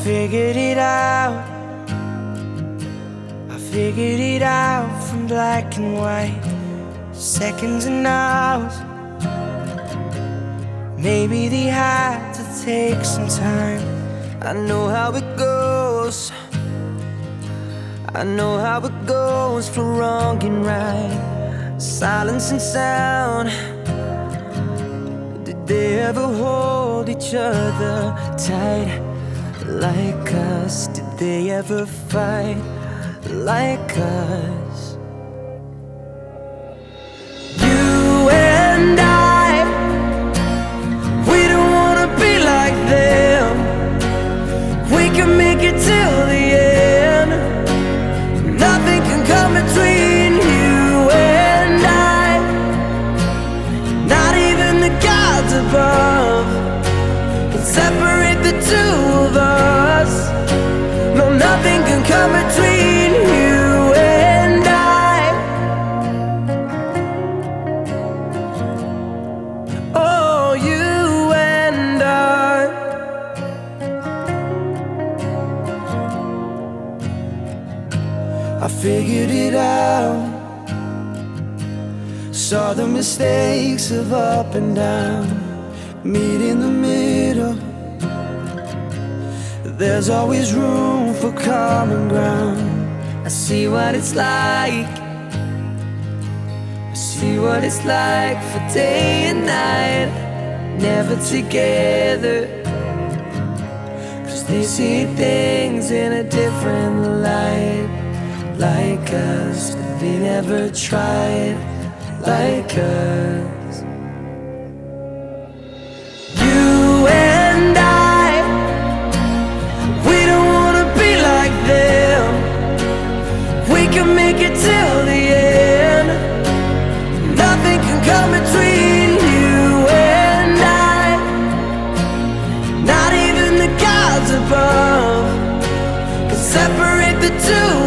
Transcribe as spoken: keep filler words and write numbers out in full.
figured it out. I figured it out from black and white, seconds and hours. Maybe they had to take some time. I know how it goes. I know how it goes for wrong and right, silence and sound. Did they ever hold each other tight like us? Did they ever fight like us? You and I, we don't wanna be like them. We can make it till the end. Nothing can come between you and I, not even the gods above can separate the two of us. No, nothing can come between you and I. Oh, you and I. I figured it out, saw the mistakes of up and down, meet in the middle. There's always room for common ground. I see what it's like, I see what it's like for day and night, never together. Cause they see things in a different light, like us. They never tried like us. You and I, we don't wanna be like them. We can make it till the end. Nothing can come between you and I, not even the gods above can separate the two